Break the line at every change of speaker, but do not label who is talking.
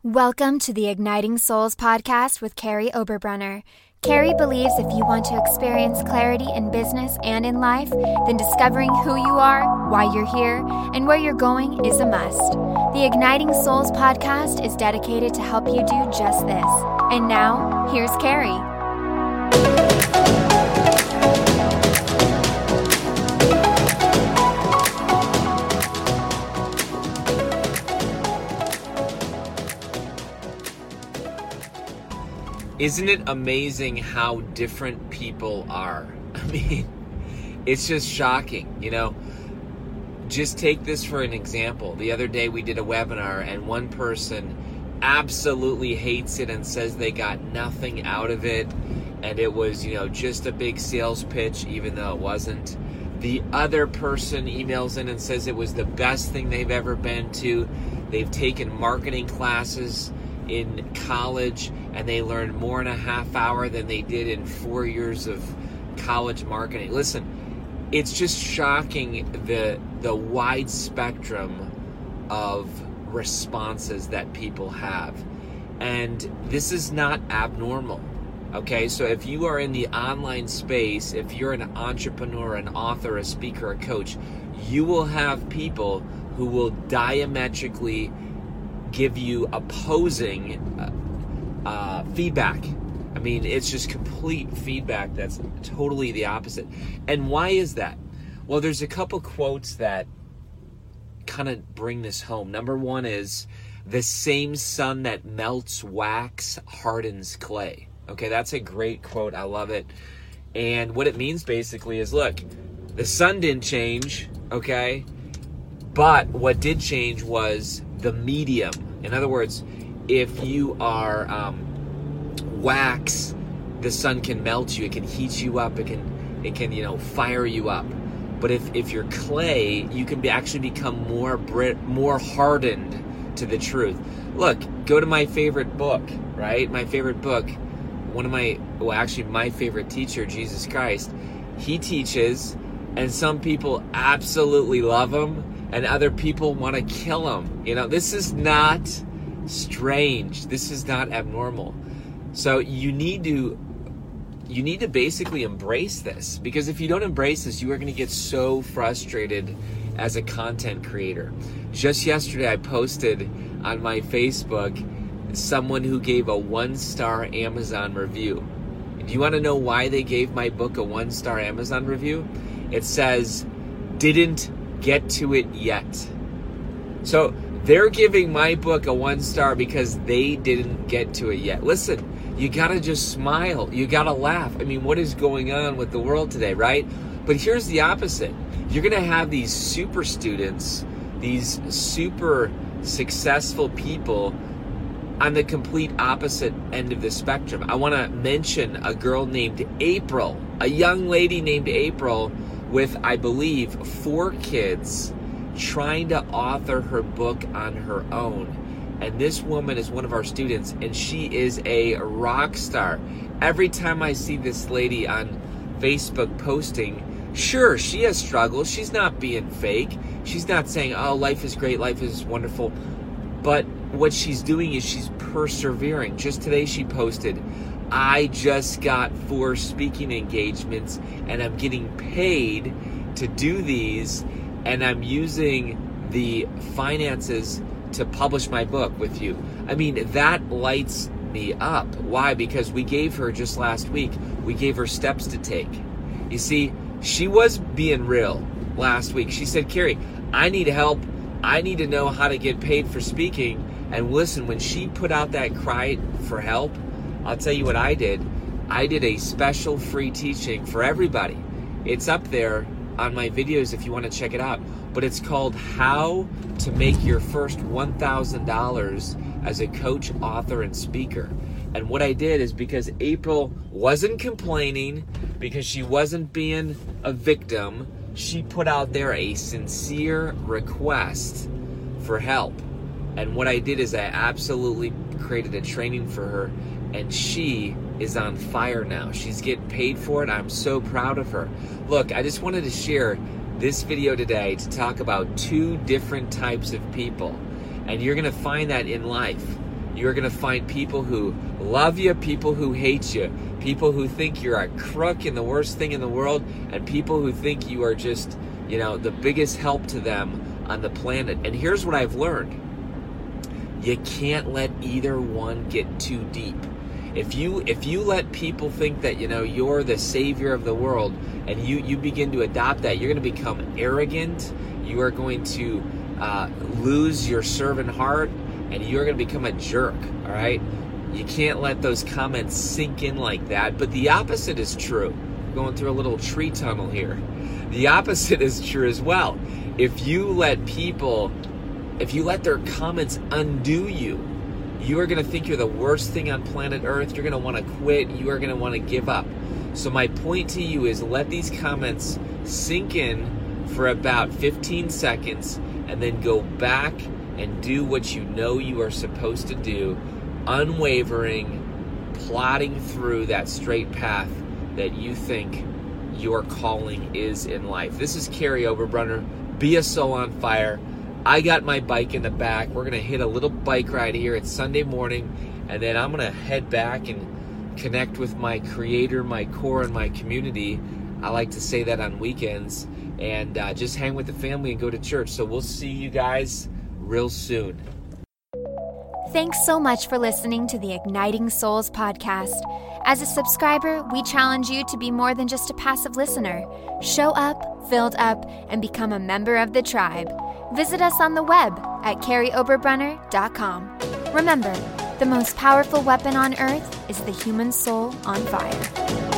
Welcome to the Igniting Souls podcast with Carrie Oberbrunner. Carrie believes if you want to experience clarity in business and in life, then discovering who you are, why you're here, and where you're going is a must. The Igniting Souls podcast is dedicated to help you do just this. And now, here's Carrie.
Isn't it amazing how different people are? I mean, it's just shocking, you know. Just take this for an example. The other day we did a webinar and one person absolutely hates it and says they got nothing out of it. And it was, just a big sales pitch, even though it wasn't. The other person emails in and says it was the best thing they've ever been to. They've taken marketing classes in college and they learned more in a half hour than they did in 4 years of college marketing. Listen, it's just shocking the wide spectrum of responses that people have. And this is not abnormal. Okay, so if you are in the online space, if you're an entrepreneur, an author, a speaker, a coach, you will have people who will diametrically give you opposing feedback. I mean, it's just complete feedback that's totally the opposite. And why is that? Well, there's a couple quotes that kind of bring this home. Number one is, the same sun that melts wax hardens clay. Okay, that's a great quote. I love it. And what it means basically is, look, the sun didn't change, okay? But what did change was the medium. In other words, if you are wax, the sun can melt you, it can heat you up, it can fire you up. But if you're clay, you can actually become more hardened to the truth. Look, go to my favorite book, right? My favorite book, my favorite teacher, Jesus Christ. He teaches, and some people absolutely love him, and other people want to kill him. This is not strange. This is not abnormal. So you need to basically embrace this, because if you don't embrace this, you are going to get so frustrated as a content creator. Just yesterday, I posted on my Facebook someone who gave a 1-star Amazon review. Do you want to know why they gave my book a 1-star Amazon review? It says, "Didn't get to it yet." So they're giving my book a 1-star because they didn't get to it yet. Listen, you gotta just smile. You gotta laugh. I mean, what is going on with the world today, right? But here's the opposite. You're gonna have these super students, these super successful people on the complete opposite end of the spectrum. I wanna mention a girl named April, a young lady named April with, I believe, 4 kids, trying to author her book on her own. And this woman is one of our students, and she is a rock star. Every time I see this lady on Facebook posting, sure, she has struggles. She's not being fake. She's not saying, oh, life is great, life is wonderful. But what she's doing is she's persevering. Just today she posted, I just got 4 speaking engagements, and I'm getting paid to do these, and I'm using the finances to publish my book with you. I mean, that lights me up. Why? Because we gave her, just last week, we gave her steps to take. You see, she was being real last week. She said, Carrie, I need help. I need to know how to get paid for speaking. And listen, when she put out that cry for help, I'll tell you what I did. I did a special free teaching for everybody. It's up there on my videos if you want to check it out. But it's called How to Make Your First $1,000 as a Coach, Author, and Speaker. And what I did is, because April wasn't complaining, because she wasn't being a victim, she put out there a sincere request for help. And what I did is I absolutely created a training for her, and she is on fire now. She's getting paid for it. I'm so proud of her. Look, I just wanted to share this video today to talk about 2 different types of people. And you're going to find that in life. You are going to find people who love you, people who hate you, people who think you're a crook and the worst thing in the world, and people who think you are just, the biggest help to them on the planet. And here's what I've learned. You can't let either one get too deep. If you let people think that, you're the savior of the world, and you begin to adopt that, you're going to become arrogant. You are going to lose your servant heart, and you're going to become a jerk, all right? You can't let those comments sink in like that. But the opposite is true. We're going through a little tree tunnel here. The opposite is true as well. If you let their comments undo you, you are going to think you're the worst thing on planet Earth. You're going to want to quit. You are going to want to give up. So my point to you is, let these comments sink in for about 15 seconds and then go back and do what you are supposed to do, unwavering, plodding through that straight path that you think your calling is in life. This is Kerry Oberbrunner. Be a soul on fire. I got my bike in the back. We're going to hit a little bike ride here. It's Sunday morning, and then I'm going to head back and connect with my creator, my core, and my community. I like to say that on weekends, and just hang with the family and go to church. So we'll see you guys real soon.
Thanks so much for listening to the Igniting Souls podcast. As a subscriber, we challenge you to be more than just a passive listener. Show up, filled up, and become a member of the tribe. Visit us on the web at kerryoberbrunner.com. Remember, the most powerful weapon on earth is the human soul on fire.